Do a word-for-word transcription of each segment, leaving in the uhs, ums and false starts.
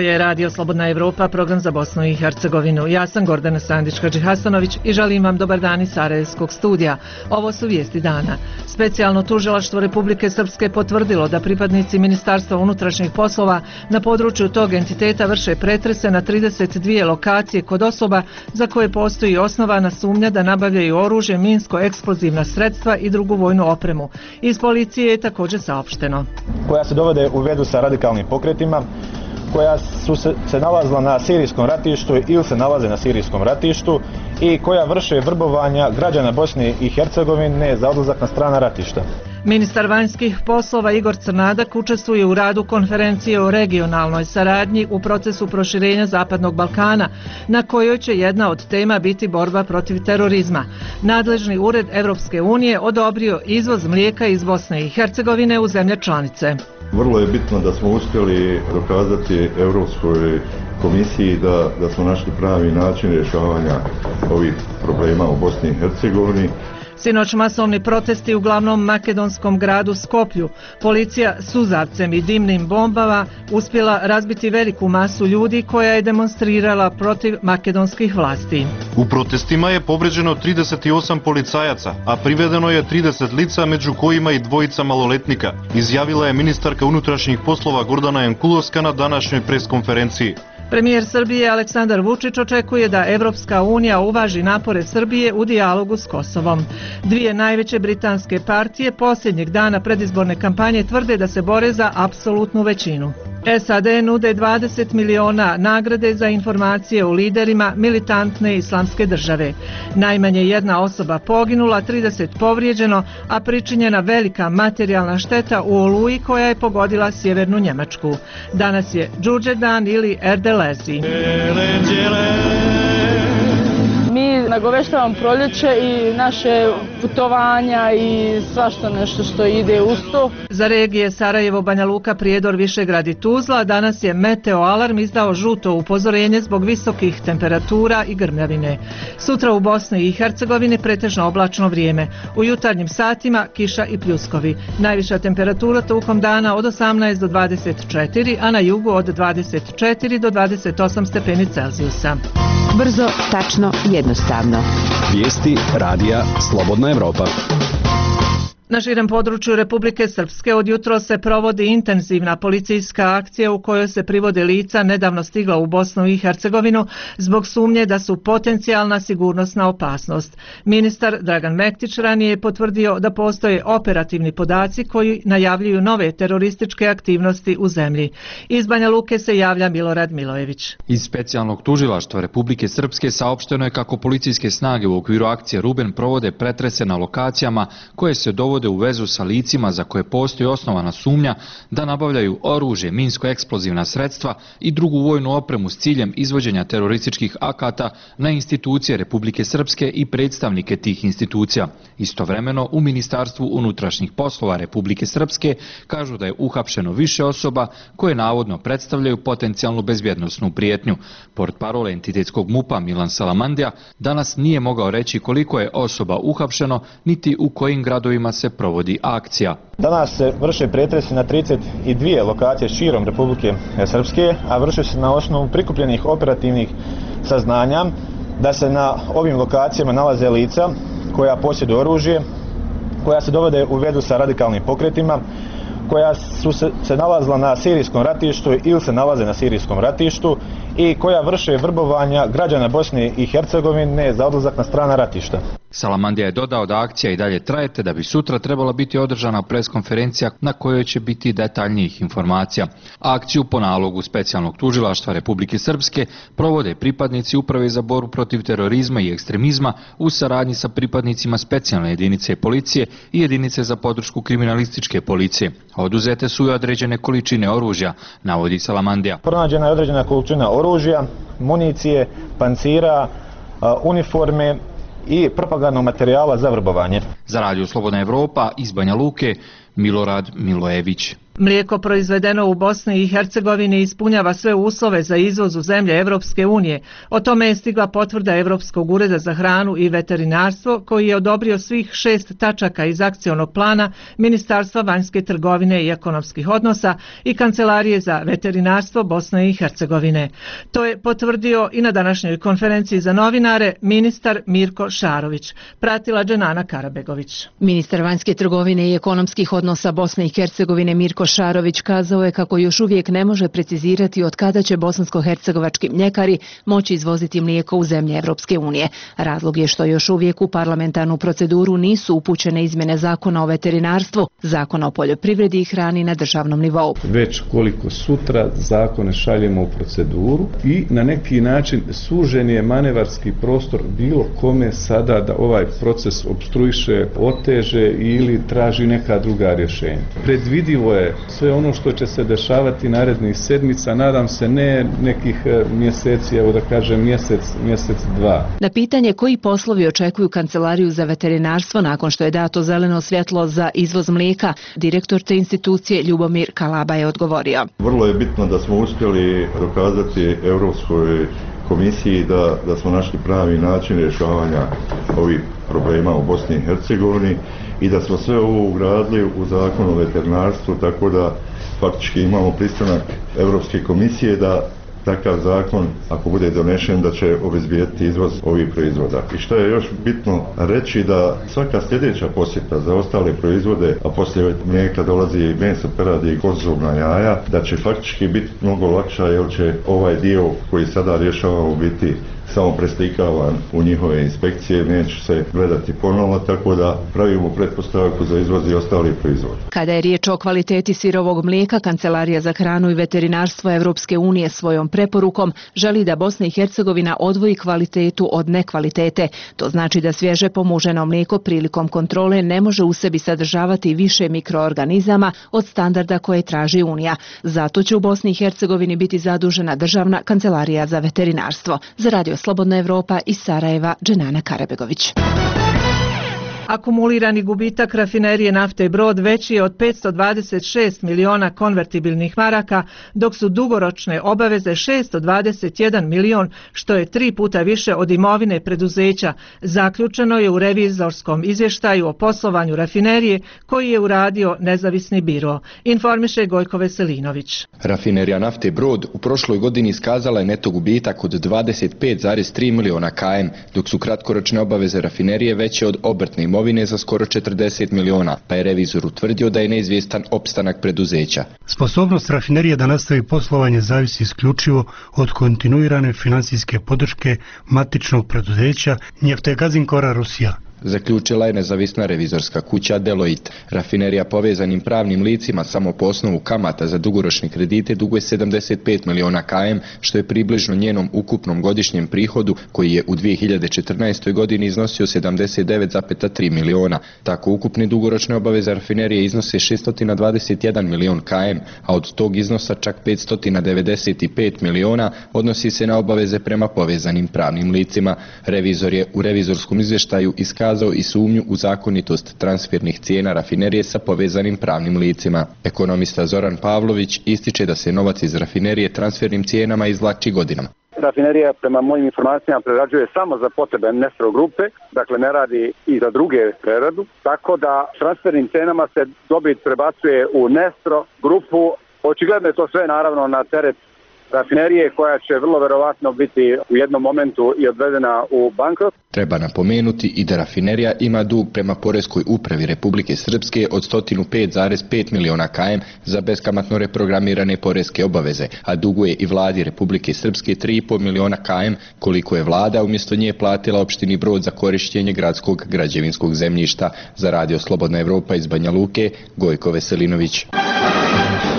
je Radio Slobodna Evropa, program za Bosnu i Hercegovinu. Ja sam Gordana Sandić-Hadžihasanović i želim vam dobar dan iz Sarajevskog studija. Ovo su vijesti dana. Specijalno tužilaštvo Republike Srpske potvrdilo da pripadnici Ministarstva unutrašnjih poslova na području tog entiteta vrše pretrese na trideset dvije lokacije kod osoba za koje postoji osnovana sumnja da nabavljaju oružje, minsko-eksplozivna sredstva i drugu vojnu opremu. Iz policije je također saopšteno. Koja se dovode u vezu sa radikalnim pokretima, koja su se, se nalazila na sirijskom ratištu ili se nalaze na sirijskom ratištu i koja vrše vrbovanja građana Bosne i Hercegovine za odlazak na strana ratišta. Ministar vanjskih poslova Igor Crnadak učestvuje u radu konferencije o regionalnoj saradnji u procesu proširenja Zapadnog Balkana, na kojoj će jedna od tema biti borba protiv terorizma. Nadležni ured Evropske unije odobrio izvoz mlijeka iz Bosne i Hercegovine u zemlje članice. Vrlo je bitno da smo uspjeli dokazati Europskoj komisiji da, da smo našli pravi način rješavanja ovih problema u Bosni i Hercegovini. Sinoć masovni protesti u glavnom makedonskom gradu Skoplju. Policija suzavcem i dimnim bombama uspjela razbiti veliku masu ljudi koja je demonstrirala protiv makedonskih vlasti. U protestima je povređeno trideset osam policajaca, a privedeno je trideset lica, među kojima i dvojica maloletnika, izjavila je ministarka unutrašnjih poslova Gordana Jankulovska na današnjoj preskonferenciji. Premijer Srbije Aleksandar Vučić očekuje da Evropska unija uvaži napore Srbije u dijalogu s Kosovom. Dvije najveće britanske partije posljednjeg dana predizborne kampanje tvrde da se bore za apsolutnu većinu. S A D nude dvadeset miliona nagrade za informacije o liderima militantne islamske države. Najmanje jedna osoba poginula, trideset povrijeđeno, a pričinjena velika materijalna šteta u oluji koja je pogodila sjevernu Njemačku. Danas je Đurđevdan ili Erdelezi. Mi nagoveštavamo proljeće i naše putovanja i svašta nešto što ide uz to. Za regije Sarajevo, Banja Luka, Prijedor, Višegrad i Tuzla danas je Meteo Alarm izdao žuto upozorenje zbog visokih temperatura i grmljavine. Sutra u Bosni i Hercegovini pretežno oblačno vrijeme. U jutarnjim satima kiša i pljuskovi. Najviša temperatura tokom dana od osamnaest do dvadeset četiri, a na jugu od dvadeset četiri do dvadeset osam stepeni Celzijusa. Brzo, tačno, jednostavno. Vijesti radija Slobodna Evropa. Na širem području Republike Srpske od jutro se provodi intenzivna policijska akcija u kojoj se privode lica nedavno stigla u Bosnu i Hercegovinu zbog sumnje da su potencijalna sigurnosna opasnost. Ministar Dragan Mektić ranije je potvrdio da postoje operativni podaci koji najavljuju nove terorističke aktivnosti u zemlji. Iz Banja Luke se javlja Milorad Milojević. Iz specijalnog tužilaštva Republike Srpske saopšteno je kako policijske snage u okviru akcije Ruben provode pretrese na lokacijama koje se dovode u vezu sa licima za koje postoji osnovana sumnja da nabavljaju oružje, minsko-eksplozivna sredstva i drugu vojnu opremu s ciljem izvođenja terorističkih akata na institucije Republike Srpske i predstavnike tih institucija. Istovremeno, u Ministarstvu unutrašnjih poslova Republike Srpske kažu da je uhapšeno više osoba koje navodno predstavljaju potencijalnu bezbjednosnu prijetnju. Portparol entitetskog MUP-a Milan Salamandija danas nije mogao reći koliko je osoba uhapšeno niti u kojim gradovima se provodi akcija. Danas se vrše pretresi na trideset dvije lokacije širom Republike Srpske, a vrše se na osnovu prikupljenih operativnih saznanja da se na ovim lokacijama nalaze lica koja posjeduju oružje, koja se dovode u vezu sa radikalnim pokretima, koja su se, se nalazila na sirijskom ratištu ili se nalaze na sirijskom ratištu i koja vrše vrbovanja građana Bosne i Hercegovine za odlazak na strana ratišta. Salamandija je dodao da akcija i dalje traje te da bi sutra trebala biti održana preskonferencija na kojoj će biti detaljnijih informacija. Akciju po nalogu specijalnog tužilaštva Republike Srpske provode pripadnici Uprave za borbu protiv terorizma i ekstremizma u saradnji sa pripadnicima specijalne jedinice policije i jedinice za podršku kriminalističke policije. Oduzete su i određene količine oružja, navodi Salamandija. Pronađena je određena količina oružja, municije, pancira, uniforme i propagandnog materijala za vrbovanje. Za Radio Slobodna Evropa iz Banja Luke, Milorad Milojević. Mlijeko proizvedeno u Bosni i Hercegovini ispunjava sve uslove za izvoz u zemlje Evropske unije. O tome je stigla potvrda Evropskog ureda za hranu i veterinarstvo koji je odobrio svih šest tačaka iz akcionog plana Ministarstva vanjske trgovine i ekonomskih odnosa i Kancelarije za veterinarstvo Bosne i Hercegovine. To je potvrdio i na današnjoj konferenciji za novinare ministar Mirko Šarović. Pratila Dženana Karabegović. Ministar vanjske trgovine i ekonomskih odnosa Bosne i Hercegovine Mirko Šarović kazao je kako još uvijek ne može precizirati od kada će bosansko-hercegovački mljekari moći izvoziti mlijeko u zemlje Evropske unije. Razlog je što još uvijek u parlamentarnu proceduru nisu upućene izmjene zakona o veterinarstvu, zakona o poljoprivredi i hrani na državnom nivou. Već koliko sutra zakone šaljemo u proceduru i na neki način sužen je manevarski prostor bilo kome sada da ovaj proces opstruiše, oteže ili traži neka druga rješenja. Predvidivo je sve ono što će se dešavati narednih sedmica, nadam se ne nekih mjeseci, evo da kažem mjesec, mjesec dva. Na pitanje koji poslovi očekuju Kancelariju za veterinarstvo nakon što je dato zeleno svjetlo za izvoz mlijeka, direktor te institucije Ljubomir Kalaba je odgovorio. Vrlo je bitno da smo uspjeli dokazati Europskoj komisiji da, da smo našli pravi način rješavanja ovih problema u Bosni i Hercegovini i da smo sve ovo ugradili u zakon o veterinarstvu, tako da faktički imamo pristanak Europske komisije da takav zakon, ako bude donešen, da će obezbijediti izvoz ovih proizvoda. I što je još bitno reći, da svaka sljedeća posjeta za ostale proizvode, a poslije mlijeka dolazi i meso, peradi i konzumna jaja, da će faktički biti mnogo lakša jer će ovaj dio koji sada rješavamo biti samo preslikavan u njihove inspekcije, neće se gledati ponovno, tako da pravimo pretpostavku za izvoz i ostali proizvod. Kada je riječ o kvaliteti sirovog mlijeka, Kancelarija za hranu i veterinarstvo Evropske unije svojom preporukom želi da Bosna i Hercegovina odvoji kvalitetu od nekvalitete. To znači da svježe pomuženo mlijeko prilikom kontrole ne može u sebi sadržavati više mikroorganizama od standarda koje traži Unija. Zato će u Bosni i Hercegovini biti zadužena Državna kancelarija za veterinarstvo. Za Radio Slobodna Evropa iz Sarajeva, Dženana Karabegović. Akumulirani gubitak rafinerije nafte Brod veći je od petsto dvadeset šest miliona konvertibilnih maraka, dok su dugoročne obaveze šesto dvadeset jedan milion, što je tri puta više od imovine preduzeća, zaključeno je u revizorskom izvještaju o poslovanju rafinerije koji je uradio nezavisni biro, informiše Gojko Veselinović. Rafinerija nafte Brod u prošloj godini iskazala je neto gubitak od dvadeset pet zarez tri miliona km, dok su kratkoročne obaveze rafinerije veće od obrtne imovine za skoro četrdeset miliona, pa je revizor utvrdio da je neizvjestan opstanak preduzeća. Sposobnost rafinerije da nastavi poslovanje zavisi isključivo od kontinuirane financijske podrške matičnog preduzeća Neftegazin-Kora Rusija. Zaključila je nezavisna revizorska kuća Deloitte. Rafinerija povezanim pravnim licima samo po osnovu kamata za dugoročne kredite duguje sedamdeset pet miliona km, što je približno njenom ukupnom godišnjem prihodu koji je u dvije hiljade četrnaestoj godini iznosio sedamdeset devet zarez tri miliona. Tako ukupne dugoročne obaveze rafinerije iznose šesto dvadeset jedan milion km, a od tog iznosa čak petsto devedeset pet miliona odnosi se na obaveze prema povezanim pravnim licima. Revizor je u revizorskom izvještaju iskazao i sumnju u zakonitost transfernih cijena rafinerije sa povezanim pravnim licima. Ekonomista Zoran Pavlović ističe da se novac iz rafinerije transfernim cijenama izvlači godinama. Rafinerija prema mojim informacijama prerađuje samo za potrebe Nestro grupe, dakle ne radi i za druge preradu, tako da transfernim cijenama se dobit prebacuje u Nestro grupu. Očigledno je to sve naravno na teret rafinerije koja će vrlo verovatno biti u jednom momentu i odvedena u bankrot. Treba napomenuti i da rafinerija ima dug prema Poreskoj upravi Republike Srpske od sto pet zarez pet miliona km za beskamatno reprogramirane poreske obaveze, a duguje i vladi Republike Srpske tri i pol miliona km, koliko je vlada umjesto nje platila opštini Brod za korištenje gradskog građevinskog zemljišta. Za Radio Slobodna Evropa iz Banja Luke, Gojko Veselinović.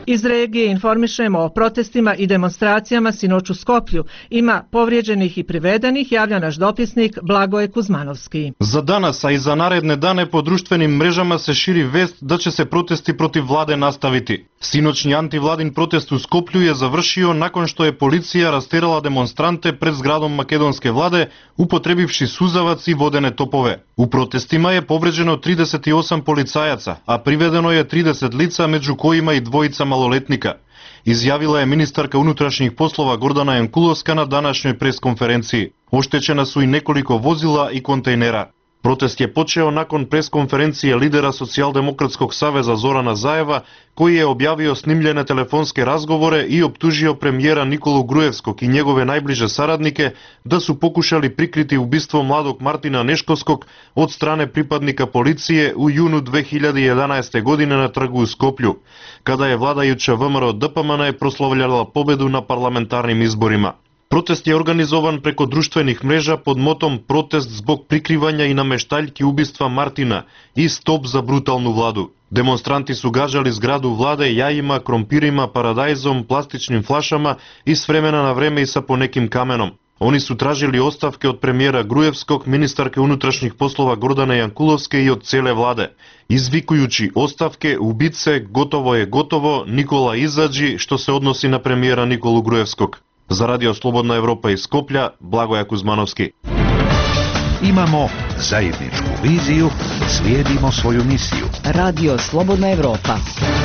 Iz regije informišemo o protestima i demonstracijama sinoć u Skoplju. Ima povrijeđenih i privedenih, javlja naš dopisnik Blagoje Kuzmanovski. За danas, а и за наредне дане по друштвени мрежама се шири вест да ќе се протести против владе наставити. Синочни антивладин протест у Скопју е завршио након што е полиција растерала демонстранте пред зградом македонске владе, употребивши сузавац и водене топове. У протестима е повреđено тридесет и осам полицајаца, а приведено е тридесет лица, меѓу којима и двојица малолетника. Изјавила е министарка унутрашних послова Гордана Јанкуловска на данашњој пресконференција. Оштечена су и неколико возила и контејнера. Протест je počeo nakon preskonferencije lidera Socijaldemokratskog saveza Zorana Zaeva, koji je objavio snimljene telefonske razgovore i optužio premijera Nikolu Gruevskog i njegove najbliže saradnike da su pokušali prikriti ubistvo mladog Martina Neškovskog od strane pripadnika policije u junu dve hiljade jedanaeste. godine na trgu u Skoplju, kada je vladajuća V M R O D P M N proslavljala pobedu na parlamentarnim izborima. Протест je organizovan preko društvenih mreža pod motom Protest zbog prikrivanja i nameštaljki ubistva Martina i Stop za brutalnu vladu. Demonstranti su gađali zgradu vlade jajima, krompirima, paradajzom, plastičnim flašama i s vremena na vreme i sa ponekim kamenom. Oni su tražili ostavke od premijera Gruevskog, ministarke unutrašnjih poslova Gordane Jankulovske i od cele vlade, izvikujući ostavke, ubice, gotovo je gotovo, Nikola izađi, što se odnosi na premijera Nikolu Gruevskog. За Радио Слободна Европа из Скопља, Благоја Кузмановски. Imamo zajedničku viziju, slijedimo svoju misiju. Radio Slobodna Evropa.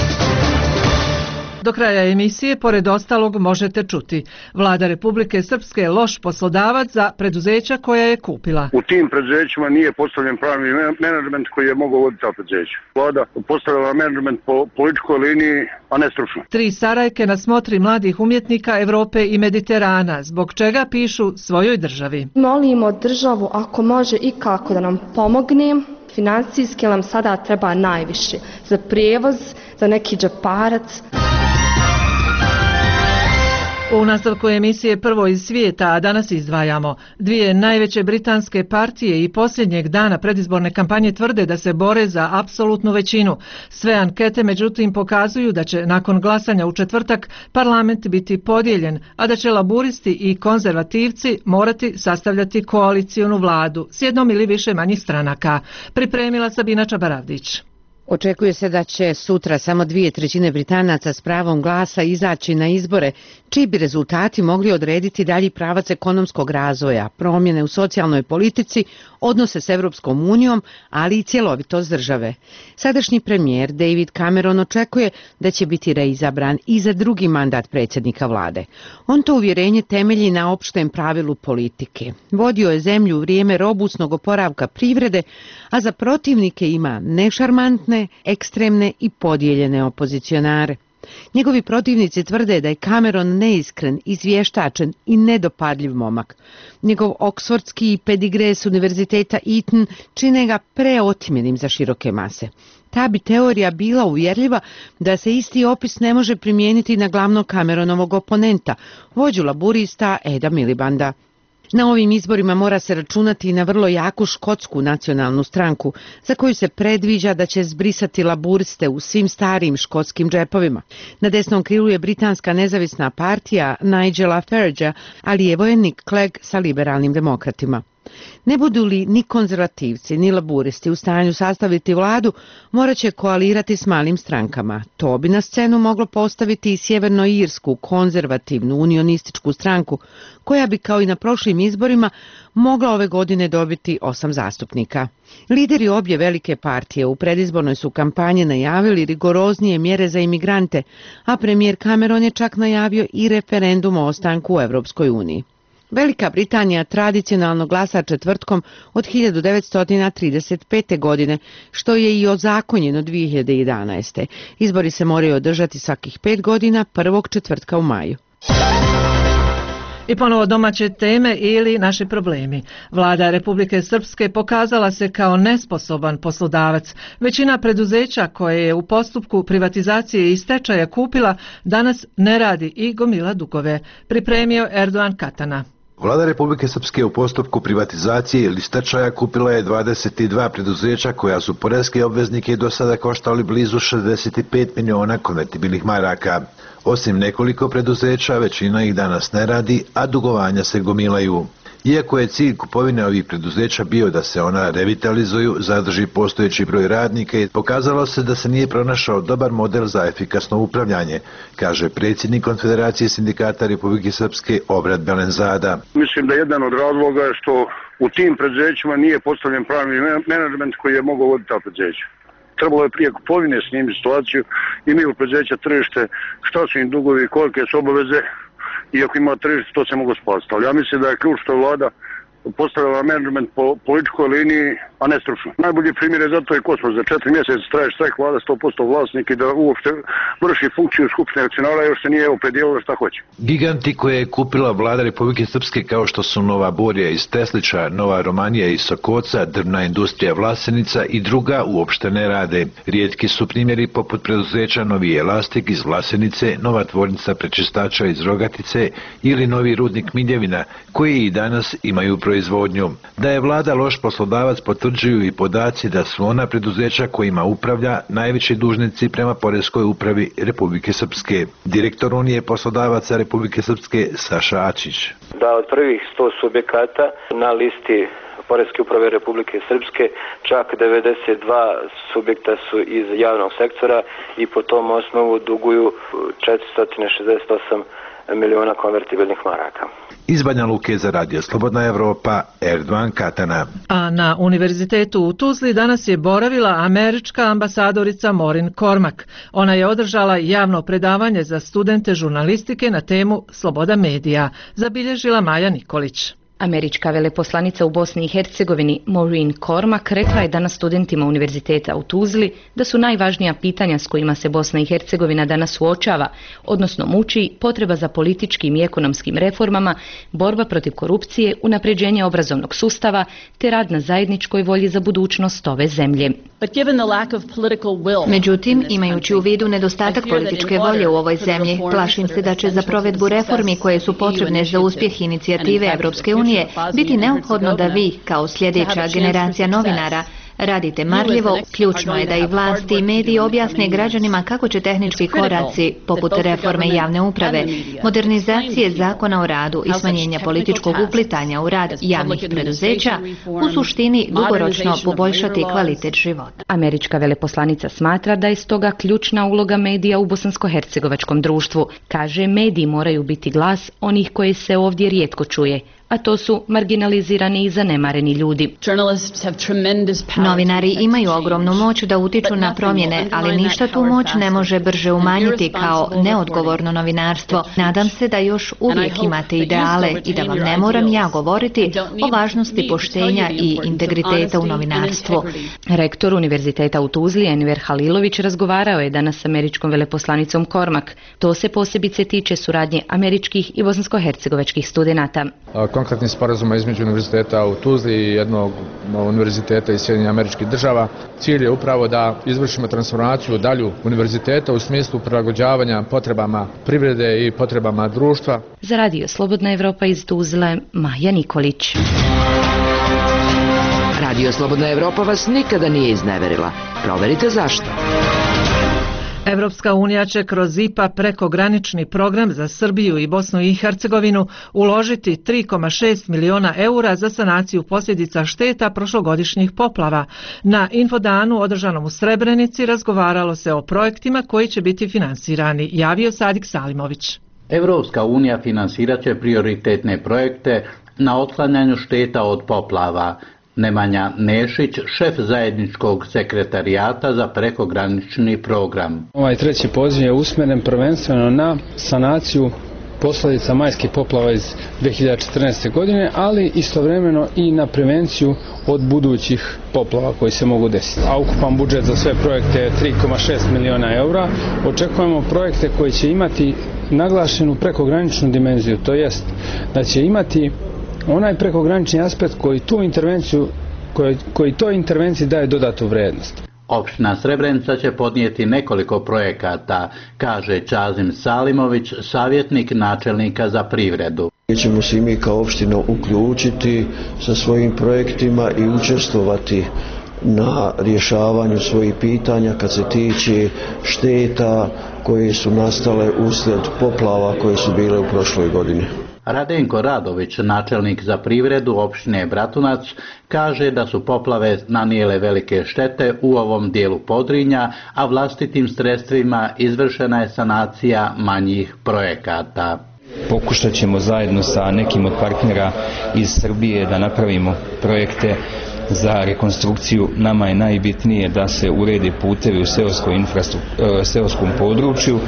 Do kraja emisije, pored ostalog, možete čuti: Vlada Republike Srpske je loš poslodavac za preduzeća koja je kupila. U tim preduzećima nije postavljen pravni menadžment koji je mogao voditi ta preduzeća. Vlada postavila menadžment po političkoj liniji, a ne stručno. Tri Sarajke na smotri mladih umjetnika Evrope i Mediterana, zbog čega pišu svojoj državi. Molimo državu ako može i kako da nam pomogne. Financijski nam sada treba najviše za prijevoz, za neki džeparac. U nastavku emisije Prvo iz svijeta, a danas izdvajamo: dvije najveće britanske partije i posljednjeg dana predizborne kampanje tvrde da se bore za apsolutnu većinu. Sve ankete međutim pokazuju da će nakon glasanja u četvrtak parlament biti podijeljen, a da će laburisti i konzervativci morati sastavljati koalicijonu vladu s jednom ili više manjih stranaka. Pripremila Sabina Čabaravdić. Očekuje se da će sutra samo dvije trećine Britanaca s pravom glasa izaći na izbore, čiji bi rezultati mogli odrediti dalji pravac ekonomskog razvoja, promjene u socijalnoj politici, odnose s Evropskom unijom, ali i cjelovitost države. Sadašnji premijer David Cameron očekuje da će biti reizabran i za drugi mandat predsjednika vlade. On to uvjerenje temelji na opštem pravilu politike. Vodio je zemlju u vrijeme robusnog oporavka privrede, a za protivnike ima nešarmantne, ekstremne i podijeljene opozicionare. Njegovi protivnici tvrde da je Cameron neiskren, izvještačen i nedopadljiv momak. Njegov oksfordski pedigre s univerziteta Eton čine ga preotimjenim za široke mase. Ta bi teorija bila uvjerljiva da se isti opis ne može primijeniti na glavnog Cameronovog oponenta, vođu laburista Eda Milibanda. Na ovim izborima mora se računati i na vrlo jaku škotsku nacionalnu stranku, za koju se predviđa da će zbrisati laburiste u svim starijim škotskim džepovima. Na desnom krilu je britanska nezavisna partija Nigela Faragea, a lijevo je Nick Clegg sa liberalnim demokratima. Ne budu li ni konzervativci ni laburisti u stanju sastaviti vladu, morat će koalirati s malim strankama. To bi na scenu moglo postaviti i sjevernoirsku konzervativnu unionističku stranku, koja bi kao i na prošlim izborima mogla ove godine dobiti osam zastupnika. Lideri obje velike partije u predizbornoj su kampanji najavili rigoroznije mjere za imigrante, a premijer Cameron je čak najavio i referendum o ostanku u Evropskoj uniji. Velika Britanija tradicionalno glasa četvrtkom od hiljadu devetsto trideset pete. godine, što je i ozakonjeno dvije hiljade jedanaeste. Izbori se moraju održati svakih pet godina, prvog četvrtka u maju. I ponovo domaće teme ili naši problemi. Vlada Republike Srpske pokazala se kao nesposoban poslodavac. Većina preduzeća koje je u postupku privatizacije i stečaja kupila danas ne radi i gomila dugove. Pripremio Erdogan Katana. Vlada Republike Srpske u postupku privatizacije ili stečaja kupila je dvadeset dva preduzeća koja su poreske obveznike do sada koštali blizu šezdeset pet miliona konvertibilnih maraka. Osim nekoliko preduzeća, većina ih danas ne radi, a dugovanja se gomilaju. Iako je cilj kupovine ovih preduzeća bio da se ona revitalizuju, zadrži postojeći broj radnika i pokazalo se da se nije pronašao dobar model za efikasno upravljanje, kaže predsjednik Konfederacije sindikata Republike Srpske Obrad Belenzada. Mislim da jedan od razloga je što u tim preduzećima nije postavljen pravni menadžment koji je mogao voditi ta preduzeća. Trebalo je prije kupovine snimiti situaciju, imaju preduzeća tržište, šta su im dugovi, kolike su obaveze. Iako ima tržište, to se mogu spasiti. Ali ja mislim da je ključ što je vlada postavila menadžment po političkoj liniji, a ne stručno. Najbolji primjer je zato i Kosmos. Za četiri mjeseca traje štrajk, vlada sto posto vlasnik i da uopšte vrši funkciju skupštine akcionara još se nije opredijelila šta hoće. Giganti koje je kupila vlada Republike Srpske kao što su Nova Borija iz Teslića, Nova Romanija iz Sokoca, drvna industrija Vlasenica i druga uopšte ne rade. Rijetki su primjeri poput preduzeća Novi Elastik iz Vlasenice, Nova tvornica prečistača iz Rogatice ili Novi rudnik Miljevina koji i danas imaju proizvodnju. Da je vlada loš poslodavac potvrđuju i podaci da su ona preduzeća kojima upravlja najveći dužnici prema Poreskoj upravi Republike Srpske. Direktor Unije poslodavaca Republike Srpske Saša Ačić. Da od prvih sto subjekata na listi Poreske uprave Republike Srpske čak devedeset dva subjekta su iz javnog sektora i po tom osnovu duguju četiristo šezdeset osam miliona konvertibilnih maraka. Iz Banja Luke za Radio Slobodna Evropa, Erdovan Katana. A na Univerzitetu u Tuzli danas je boravila američka ambasadorica Maureen Cormack. Ona je održala javno predavanje za studente žurnalistike na temu Sloboda medija, zabilježila Maja Nikolić. Američka veleposlanica u Bosni i Hercegovini Maureen Cormack rekla je danas studentima Univerziteta u Tuzli da su najvažnija pitanja s kojima se Bosna i Hercegovina danas suočava, odnosno muči, potreba za političkim i ekonomskim reformama, borba protiv korupcije, unapređenje obrazovnog sustava te rad na zajedničkoj volji za budućnost ove zemlje. Međutim, imajući u vidu nedostatak političke volje u ovoj zemlji, plašim se da će za provedbu reformi koje su potrebne za uspjeh inicijative Evropske unije biti neophodno da vi, kao sljedeća generacija novinara, radite marljivo. Ključno je da i vlasti i mediji objasne građanima kako će tehnički koraci, poput reforme javne uprave, modernizacije zakona o radu i smanjenja političkog uplitanja u rad javnih preduzeća, u suštini dugoročno poboljšati kvalitet života. Američka veleposlanica smatra da je stoga ključna uloga medija u bosansko-hercegovačkom društvu. Kaže, mediji moraju biti glas onih koje se ovdje rijetko čuje, a to su marginalizirani i zanemareni ljudi. Novinari imaju ogromnu moć da utiču na promjene, ali ništa tu moć ne može brže umanjiti kao neodgovorno novinarstvo. Nadam se da još uvijek imate ideale i da vam ne moram ja govoriti o važnosti poštenja i integriteta u novinarstvu. Rektor Univerziteta u Tuzli, Enver Halilović, razgovarao je danas s američkom veleposlanicom Cormack. To se posebice tiče suradnje američkih i bosansko-hercegovačkih studenata. Konkretnih sporazuma između univerziteta u Tuzli i jednog univerziteta iz Sjedinjenih Američkih Država. Cilj je upravo da izvršimo transformaciju dalju univerziteta u smislu prilagođavanja potrebama privrede i potrebama društva. Za Radio Slobodna Evropa iz Tuzle, Maja Nikolić. Radio Slobodna Evropa vas nikada nije izneverila. Proverite zašto. Evropska unija će kroz I P A prekogranični program za Srbiju i Bosnu i Hercegovinu uložiti tri zarez šest miliona eura za sanaciju posljedica šteta prošlogodišnjih poplava. Na infodanu održanom u Srebrenici razgovaralo se o projektima koji će biti finansirani, javio Sadik Salimović. Evropska unija finansirat će prioritetne projekte na otklanjanju šteta od poplava. Nemanja Nešić, šef zajedničkog sekretarijata za prekogranični program. Ovaj treći poziv je usmjeren prvenstveno na sanaciju posljedica majskih poplava iz dvije hiljade četrnaeste. godine, ali istovremeno i na prevenciju od budućih poplava koji se mogu desiti. A ukupan budžet za sve projekte je tri zarez šest miliona eura. Očekujemo projekte koji će imati naglašenu prekograničnu dimenziju, to jest da će imati onaj prekogranični aspekt koji tu intervenciju, koji, koji toj intervenciji daje dodatu vrijednost. Opština Srebrenica će podnijeti nekoliko projekata, kaže Čazim Salimović, savjetnik načelnika za privredu. Ćemo se i mi kao opština uključiti sa svojim projektima i učestvovati na rješavanju svojih pitanja kad se tiče šteta koje su nastale uslijed poplava koje su bile u prošloj godini. Radenko Radović, načelnik za privredu opštine Bratunac, kaže da su poplave nanijele velike štete u ovom dijelu Podrinja, a vlastitim sredstvima izvršena je sanacija manjih projekata. Pokušat ćemo zajedno sa nekim od partnera iz Srbije da napravimo projekte za rekonstrukciju. Nama je najbitnije da se urede putevi u seoskom području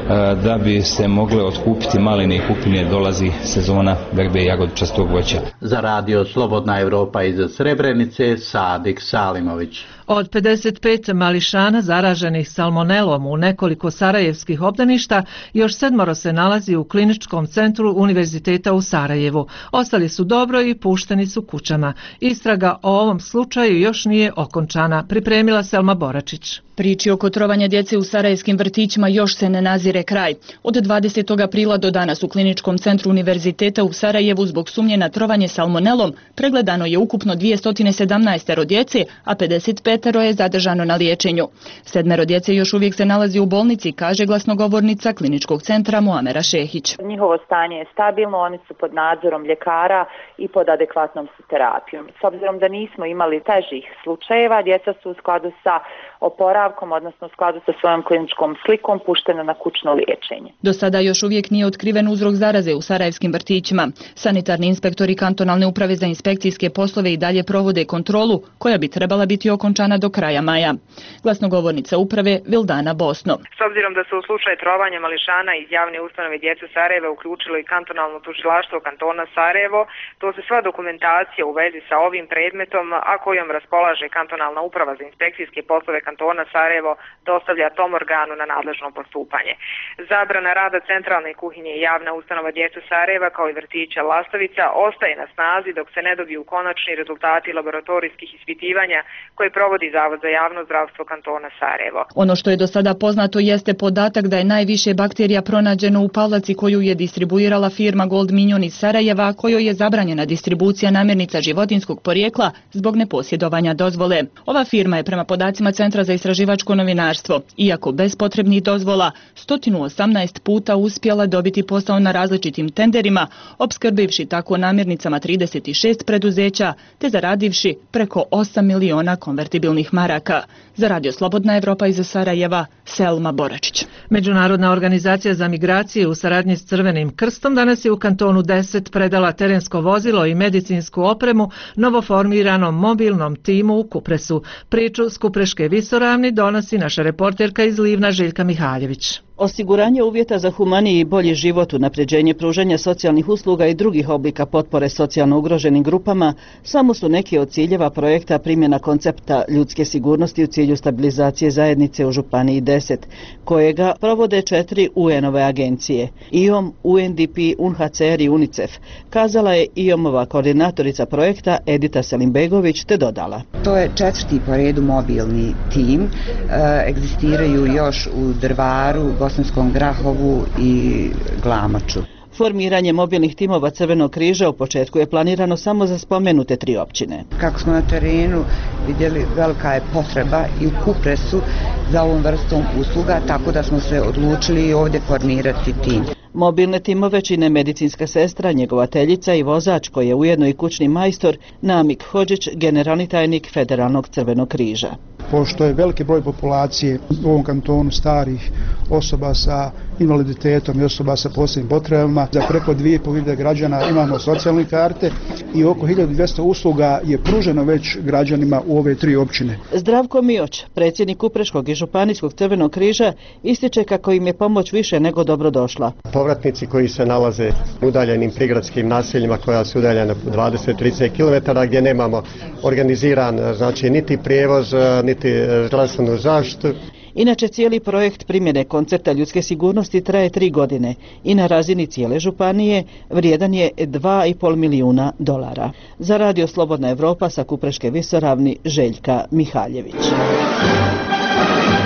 da bi se mogle otkupiti maline i kupine, dolazi sezona berbe i jagodičastog voća. Za radio Slobodna Evropa iz Srebrenice, Sadik Salimović. Od pedeset pet mališana zaraženih salmonelom u nekoliko sarajevskih obdaništa, još sedmoro se nalazi u kliničkom centru Univerziteta u Sarajevu. Ostali su dobro i pušteni su kućama. Istraga o ovom slučaju još nije okončana, pripremila Selma Boračić. Priči oko trovanja djece u sarajevskim vrtićima još se ne nazire kraj. Od dvadesetog aprila do danas u kliničkom centru Univerziteta u Sarajevu zbog sumnje na trovanje salmonelom pregledano je ukupno dvjesto sedamnaest djece, a pedeset pet je zadržano na liječenju. Sedmero djece još uvijek se nalazi u bolnici, kaže glasnogovornica kliničkog centra Muamera Šehić. Njihovo stanje je stabilno, oni su pod nadzorom ljekara i pod adekvatnom terapijom. S obzirom da nismo imali težih slučajeva, djeca su u skladu sa oporavkom, odnosno u skladu sa svojom kliničkom slikom, puštena na kućno liječenje. Do sada još uvijek nije otkriven uzrok zaraze u sarajevskim vrtićima. Sanitarni inspektori kantonalne uprave za inspekcijske poslove i dalje provode kontrolu koja bi trebala biti okončana do kraja maja. Glasnogovornica uprave Vildana Bosno. S obzirom da se u slučaju trovanja mališana iz javne ustanove djece Sarajeva uključilo i kantonalno tužilaštvo kantona Sarajevo, to se sva dokumentacija u vezi sa ovim predmetom, a kojom raspolaže kantonalna uprava za inspekcijske poslove kantona Sarajevo, dostavlja tom organu na nadležno postupanje. Zabrana rada centralne kuhinje i javna ustanova djece Sarajeva kao i vrtića Lastovica ostaje na snazi dok se ne dobiju konačni rezultati laboratorijskih ispitivanja koje provodi Zavod za javno zdravstvo kantona Sarajevo. Ono što je do sada poznato jeste podatak da je najviše bakterija pronađeno u palaci koju je distribuirala firma Gold Minion iz Sarajeva, kojoj je zabranjena distribucija namirnica životinjskog porijekla zbog neposjedovanja dozvole. Ova firma je prema podacima Centra za istraživačko novinarstvo, iako bez potrebnih dozvola, sto osamnaest puta uspjela dobiti posao na različitim tenderima, opskrbivši tako namirnicama trideset šest preduzeća, te zaradivši preko osam miliona konvertibilnih maraka. Za radio Slobodna Evropa iz Sarajeva, Selma Boračić. Međunarodna organizacija za migracije u saradnji s Crvenim krstom danas je u kantonu deset predala terensko vozilo i medicinsku opremu novoformiranom mobilnom timu u Kupresu. Priču s Kupreške visoravni donosi naša reporterka iz Livna Željka Mihaljević. Osiguranje uvjeta za humaniji i bolji život, unapređenje pružanja socijalnih usluga i drugih oblika potpore socijalno ugroženim grupama samo su neki od ciljeva projekta primjena koncepta ljudske sigurnosti u cilju stabilizacije zajednice u Županiji deset, kojega provode četiri U N-ove agencije: I O M, U N D P, U N H C R i UNICEF, kazala je I O M-ova koordinatorica projekta Edita Selimbegović, te dodala. To je četvrti po redu mobilni tim, e, egzistiraju još u Drvaru, Bosanskom Grahovu i Glamaču. Formiranje mobilnih timova Crvenog križa u početku je planirano samo za spomenute tri općine. Kako smo na terenu vidjeli, velika je potreba i u Kupresu za ovom vrstom usluga, tako da smo se odlučili ovdje formirati tim. Mobilne timove čine medicinska sestra, njegovateljica i vozač koji je ujedno i kućni majstor Namik Hodžić, generalni tajnik Federalnog Crvenog križa. Pošto je veliki broj populacije u ovom kantonu starih osoba sa invaliditetom i osoba sa posebnim potrebama, za preko dvije i pol hiljade građana imamo socijalne karte i oko hiljadu dvjesto usluga je pruženo već građanima u ove tri općine. Zdravko Mioć, predsjednik Kupreškog i Županijskog Crvenog križa, ističe kako im je pomoć više nego dobrodošla. Povratnici koji se nalaze u udaljenim prigradskim naseljima koja su udaljena po dvadeset do trideset kilometara gdje nemamo organiziran, znači niti prijevoz, niti zdravstvenu zaštitu. Inače, cijeli projekt primjene koncepta ljudske sigurnosti traje tri godine i na razini cijele županije vrijedan je dva i pol milijuna dolara. Za radio Slobodna Evropa sa Kupreške visoravni, Željka Mihaljević.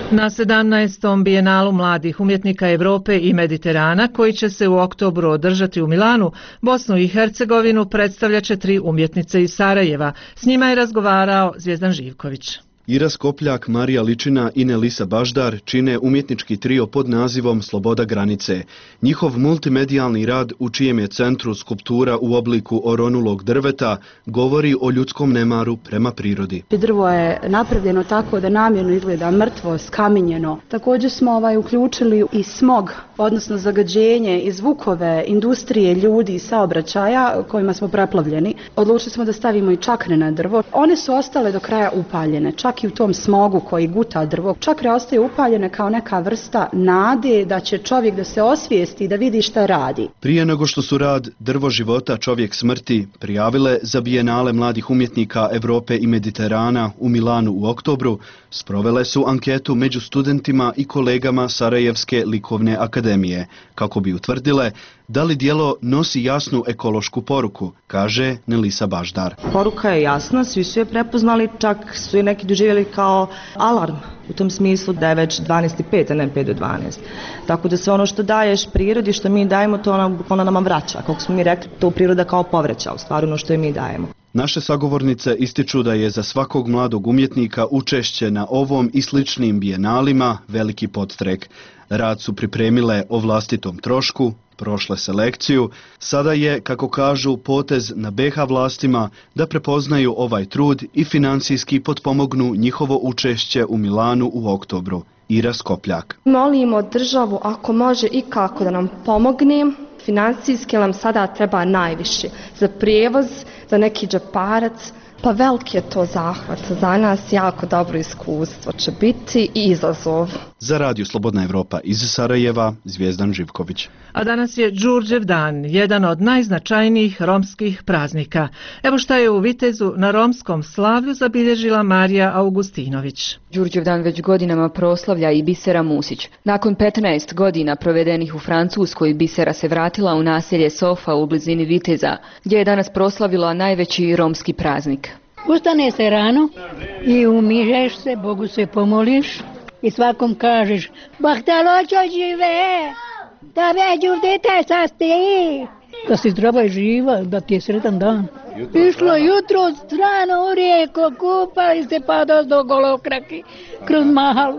Na sedamnaestom bijenalu mladih umjetnika Evrope i Mediterana, koji će se u oktobru održati u Milanu, Bosnu i Hercegovinu predstavljat će tri umjetnice iz Sarajeva. S njima je razgovarao Zvijezdan Živković. Ira Skopljak, Marija Ličina i Nelisa Baždar čine umjetnički trio pod nazivom Sloboda granice. Njihov multimedijalni rad, u čijem je centru skulptura u obliku oronulog drveta, govori o ljudskom nemaru prema prirodi. Drvo je napravljeno tako da namjerno izgleda mrtvo, skamenjeno. Također smo ovaj, uključili i smog, odnosno zagađenje i zvukove industrije, ljudi i saobraćaja kojima smo preplavljeni. Odlučili smo da stavimo i čakre na drvo. One su ostale do kraja upaljene, čak i u tom smogu koji guta drvo. Čakre ostaju upaljene kao neka vrsta nade da će čovjek da se osvijesti i da vidi šta radi. Prije nego što su rad Drvo života, čovjek smrti prijavile za bijenale mladih umjetnika Evrope i Mediterana u Milanu u oktobru, sprovele su anketu među studentima i kolegama Sarajevske likovne akademije, kako bi utvrdile da li djelo nosi jasnu ekološku poruku, kaže Nelisa Baždar. Poruka je jasna, svi su je prepoznali, čak su je neki doživjeli kao alarm, u tom smislu da je već dvanaest i pet, a ne pet do dvanaest. Tako da sve ono što daješ prirodi, što mi dajemo, to ona, ona nama vraća. Kako smo mi rekli, to priroda kao povraća, u stvari ono što je mi dajemo. Naše sagovornice ističu da je za svakog mladog umjetnika učešće na ovom i sličnim bijenalima veliki podstrek. Rad su pripremile o vlastitom trošku, prošle selekciju, sada je, kako kažu, potez na be ha vlastima da prepoznaju ovaj trud i financijski potpomognu njihovo učešće u Milanu u oktobru. Ira Skopljak. Molimo državu ako može i kako da nam pomogne. Financijski nam sada treba najviše za prijevoz, za neki džeparac, pa veliki je to zahvat. Za nas jako dobro iskustvo će biti i izazov. Za Radio Slobodna Evropa iz Sarajeva, Zvijezdan Živković. A danas je Đurđev dan, jedan od najznačajnijih romskih praznika. Evo šta je u Vitezu na romskom slavlju zabilježila Marija Augustinović. Đurđev dan već godinama proslavlja i Bisera Musić. Nakon petnaest godina provedenih u Francuskoj, Bisera se vratila u naselje Sofa u blizini Viteza, gdje je danas proslavila najveći romski praznik. Ustane se rano i umižeš se, Bogu se pomoliš i svakom kažeš Bahtaloćo žive, da veđu dete sasti, da si zdrava i živa, da ti je sretan dan. Išlo jutro strano u rijeku, kupali se pa do golokraki kroz mahalu.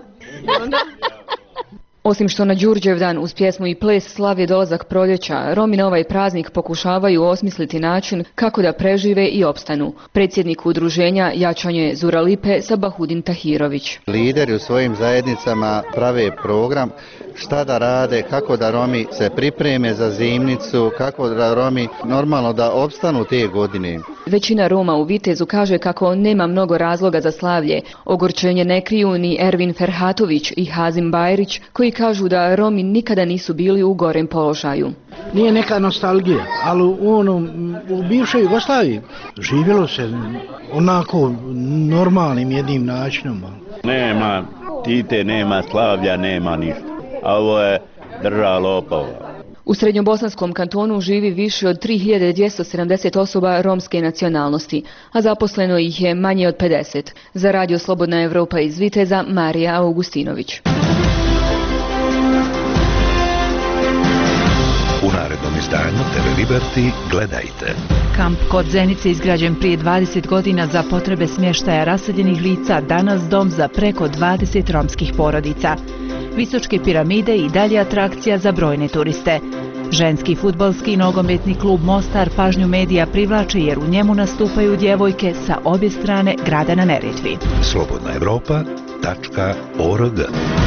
Osim što na Đurđev dan uz pjesmu i ples slavlje dolazak proljeća, Romi na ovaj praznik pokušavaju osmisliti način kako da prežive i opstanu. Predsjednik udruženja Jačanje Zuralipe Sabahudin Tahirović. Lideri u svojim zajednicama prave program šta da rade, kako da Romi se pripreme za zimnicu, kako da Romi normalno da opstanu te godine. Većina Roma u Vitezu kaže kako nema mnogo razloga za slavlje. Ogorčenje ne kriju ni Ervin Ferhatović i Hazim Bajrić, koji kažu da Romi nikada nisu bili u gorem položaju. Nije neka nostalgija, ali u, onom, u bivšoj Jugoslaviji živjelo se onako normalnim jednim načinom. Nema Tite, nema slavlja, nema ništa. A ovo je država lopova. U Srednjobosanskom kantonu živi više od tri hiljade dvjesto sedamdeset osoba romske nacionalnosti, a zaposleno ih je manje od pedeset. Za Radio Slobodna Evropa iz Viteza, Marija Augustinović. U narednom izdanju te ve Liberty gledajte. Kamp kod Zenice izgrađen prije dvadeset godina za potrebe smještaja raseljenih lica, danas dom za preko dvadeset romskih porodica. Visočke piramide i dalje atrakcija za brojne turiste. Ženski fudbalski i nogometni klub Mostar pažnju medija privlači jer u njemu nastupaju djevojke sa obje strane grada na Neretvi. slobodna evropa tačka org.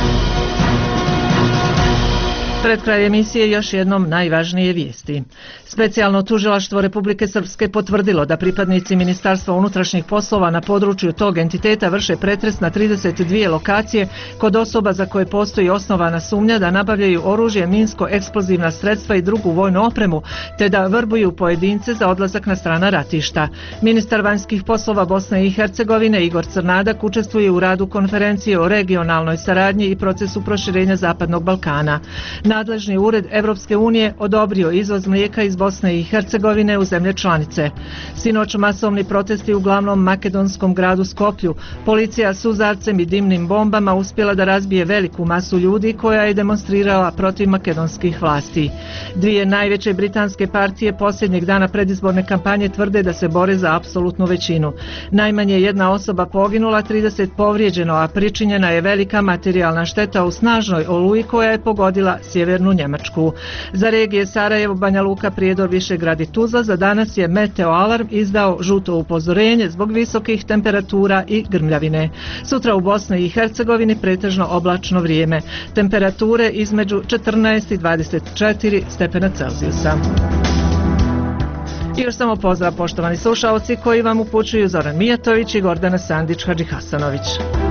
Pred kraj emisije još jednom najvažnije vijesti. Specijalno tužilaštvo Republike Srpske potvrdilo da pripadnici Ministarstva unutrašnjih poslova na području tog entiteta vrše pretres na trideset dvije lokacije kod osoba za koje postoji osnovana sumnja da nabavljaju oružje, minsko-eksplozivna sredstva i drugu vojnu opremu, te da vrbuju pojedince za odlazak na strana ratišta. Ministar vanjskih poslova Bosne i Hercegovine Igor Crnadak učestvuje u radu konferencije o regionalnoj saradnji i procesu proširenja Zapadnog Balkana. Nadležni ured Evropske unije odobrio izvoz mlijeka iz Bosne i Hercegovine u zemlje članice. Sinoć masovni protesti u glavnom makedonskom gradu Skoplju. Policija suzavcem i dimnim bombama uspjela da razbije veliku masu ljudi koja je demonstrirala protiv makedonskih vlasti. Dvije najveće britanske partije posljednjeg dana predizborne kampanje tvrde da se bore za apsolutnu većinu. Najmanje jedna osoba poginula, trideset povrijeđeno, a pričinjena je velika materijalna šteta u snažnoj oluji koja je pogodila sjevernu Njemačku. Za regije Sarajevo, Banja Luka, Prijedor, Višegrad i Tuzla za danas je Meteo Alarm izdao žuto upozorenje zbog visokih temperatura i grmljavine. Sutra u Bosni i Hercegovini pretežno oblačno vrijeme. Temperature između četrnaest i dvadeset četiri stepena Celzijusa. I još samo pozdrav poštovani slušaoci koji vam upućuju Zoran Mijatović i Gordana Sandić-Hadžihasanović.